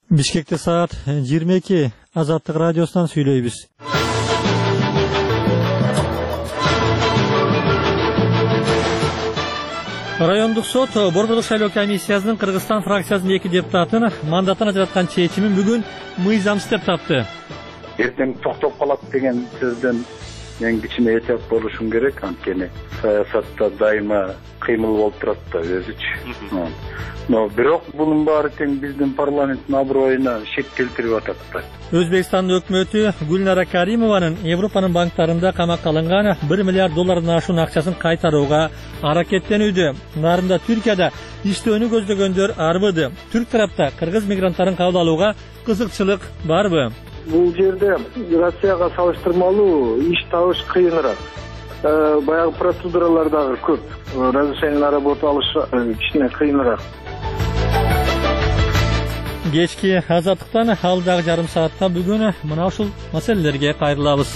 Бишкекте саат 22 Азаттык радиосунан сүйлөйбүз. Райондук сот Борбордук шайлоо комиссиясынын Кыргызстан фракциясынын 2 депутатын мандатын ажыраткан чечимин бүгүн мыйзамсыз деп тапты. Эртең токтоп калат деген сөздөн мен кичине этеп болушум керек, анткени саясатта дайыма кыймыл болуп турат да өзүчү. Но бирок бунун баары тең биздин парламенттин аброюна шек келтирип атат да. Өзбекстандын өкмөтү Гүлнара Каримованын Европанын банктарында камакка алынган 1 миллиард доллардан ашуун акчасын кайтарууга аракеттенүүдө. Нарында Түркияда иштөөнү көздөгөндөр арбыды. Түрк тарапта кыргыз мигранттарын кабыл алууга кызыкчылык барбы? Бул жерде Россияга салыштырмалуу иш табыш кыйыныраак. Баягы процедуралар дагы көп. Разрешение на работу алыш кичине кыйыныраак. Кечки Азаттыктан алдагы жарым саатта бүгүн мына ушул маселелерге кайрылабыз.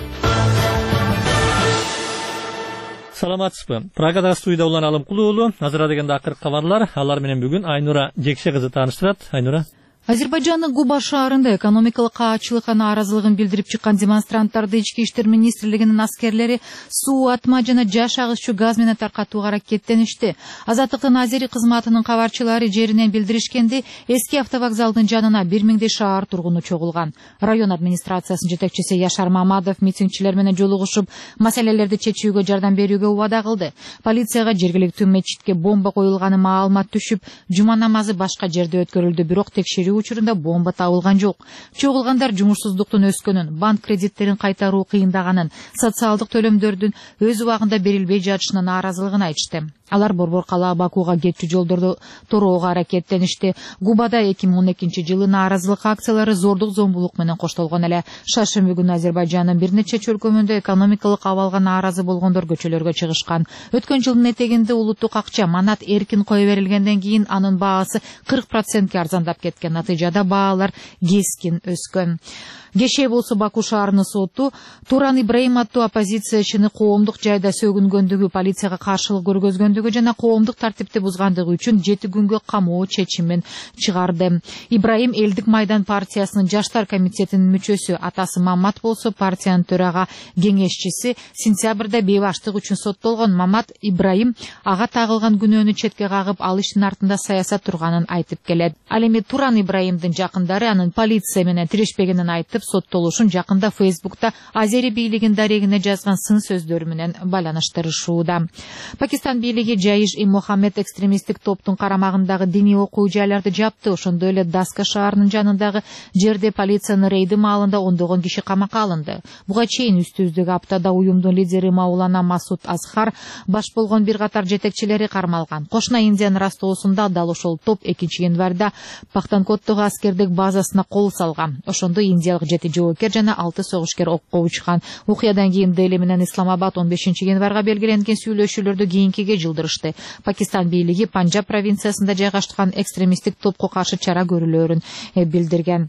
Саламатсызбы? Прагада студияда улан Алымкул уулу, азыр дегенде акыркы кабарлар, алар менен бүгүн Айнура Жекше кызы тааныштырат. Айнура. Азербайжандын Губа шаарында экономикалык каачылыкка нааразылыгын билдирип чыккан демонстранттарды Ички иштер министрлигинин аскерлери суу, атма жана жаш агызчу газ менен таркатууга аракеттеништи. Азаттыктын азери кызматынын кабарчылары жеринен билдиришкенде, эски автовокзалдын жанына 1000 шаар тургуну чогулган. Район администрациясынын жетекчиси Яшар Мамадов митингчилер менен жолугушуп, маселелерди чечүүгө жардам берүүгө убада кылды. Полицияга жергиликтүү мечитке бомба коюлганы маалымат түшүп, жума намазы башка жерде өткөрүлдү, бирок текшерүү учурунда бомба табылган жок. Чогулгандар жумушсуздуктун өскөнүн, банк кредиттерин кайтаруу кыйындаганын, социалдык төлөмдөрдүн өз убагында берилбей жатышына нааразылыгын айтышты. Алар Борбор калаа Бакууга кетчү жолдорду тороого аракеттеништи. Губада 2012-жылы нааразылык акциялары зордук зомбулук менен коштолгон эле. Шаршемби күнү Азербайжандын бир нече чөлкөмүндө экономикалык абалга нааразы болгондор көчөлөргө чыгышкан. Өткөн жылдын этегинде улуттук акча манат эркин кое берилгенден кийин анын баасы 40%ке арзандап кеткен. Натыйжада баалар кескин өскөн. Кеше болсо Баку шаарынын соту Туран Ибраим аттуу оппозициячыны коомдук жайда сөгүнгөндүгү, полицияга каршылык көргөзгөндүгү жана коомдук тартипти бузгандыгы үчүн 7 күнгө камоо чечимин чыгарды. Ибраим Элдик майдан партиясынын жаштар комитетинин мүчөсү, атасы Мамат болсо партиянын төрага кеңешчиси. Сентябрда бейбаштык үчүн соттолгон Мамат Ибраим ага тагылган күнөөнү четке кагып, ал иштин артында саясат турганын айтып келет. Ал эми Туран Ибраимдин жакындары анын полиция менен тирешпегенин айтып, соттолушун жакында Фейсбукта азери бийлигин дарегине жазган сын сөздөр менен байланыштырышууда. Пакистан бийлиги Жаиш-и Мохаммед экстремисттик топтун карамагындагы диний окуу жайларды жапты. Ошондой эле Даска шаарынын жанындагы жерде полициянын рейди маалында ондогон киши камакка алынды. Буга чейин үстүбүздөгү аптада уюмдун лидери Маулана Масуд Азхар баш болгон бир катар жетекчилери кармалган. Кошуна Индиянын Ростовусунда дал ошол топ 2-январда Пахтанкоттогу аскердик базасына кол салган. Ошондо индиялык 7 жоокер жана 6 согушкер окко учкан. Окуядан кийин Дели менен Исламабад 15-январга белгиленген сүйлөшүүлөрдү кийинкиге жылдырышты. Пакистан бийлиги Панджаб провинциясында жайгашкан экстремисттик топко каршы чара көрүлөөрүн билдирген.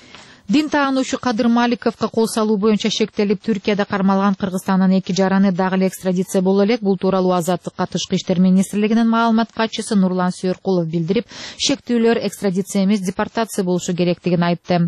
Дин таануучу Кадыр Маликовго кол салуу боюнча шектелип Түркияда кармалган Кыргызстандын 2 жараны дагы эле экстрадиция боло элек. Бул тууралуу Азаттыкка Тышкы иштер министрлигинин маалымат катчысы Нурлан Сүйөркулов билдирип, шектүүлөр экстрадиция эмес, депортация болушу керектигин айтты.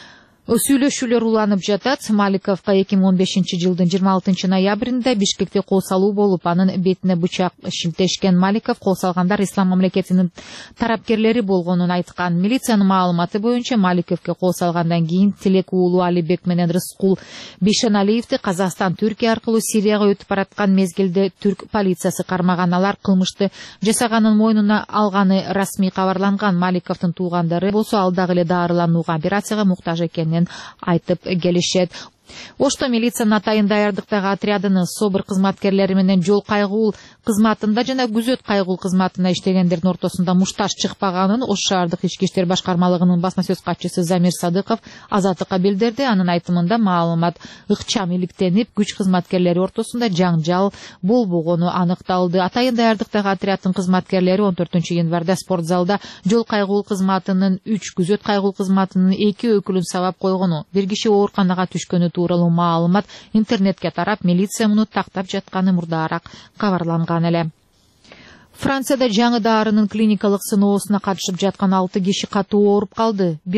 Сүйлөшүүлөр уланып жатат. Маликовго 2015-жылдын 26-ноябрында Бишкекте кол салуу болуп, анын бетине бычак шилтешкен. Маликов кол салгандар Ислам мамлекетинин тарапкерлери болгонун айткан. Милициянын маалыматы боюнча Маликовго кол салгандан кийин Тилек уулу Алибек менен Рыскул Бишеналиевди Казакстан Түркия аркылуу Сирияга өтүп бараткан мезгилде түрк полициясы кармаган. Алар кылмышты жасаганын мойнуна алганы расмий кабарланган. Маликовдун туугандары болсо ал дагы эле дарыланууга, операцияга муктаж экенин айтып келишет. Ошто милициянын атайын даярдыктагы отрядынын СОБР кызматкерлери менен жол кайгуул кызматында жана күзөт кайгуул кызматына иштегендердин ортосунда мушташ чыкпаганын Ош шаардык ички иштер башкармалыгынын басма сөз катчысы Замир Садыков Азаттыкка билдирди. Анын айтымында маалымат ыкчам иликтенип, күч кызматкерлери ортосунда жаңжал болбогону аныкталды. Атайын даярдыктагы отряддын кызматкерлери 14-январда спортзалда жол кайгуул кызматынын 3, күзөт кайгуул кызматынын 2 өкүлүн сабап койгону, бир киши ооруканага түшкөнү тууралуу маалымат интернетке тарап, милиция муну тактап жатканы мурдаараак кабарланган эле. Францияда жаңы дарынын клиникалык сыноосуна катышып жаткан 6 киши катуу ооруп калды.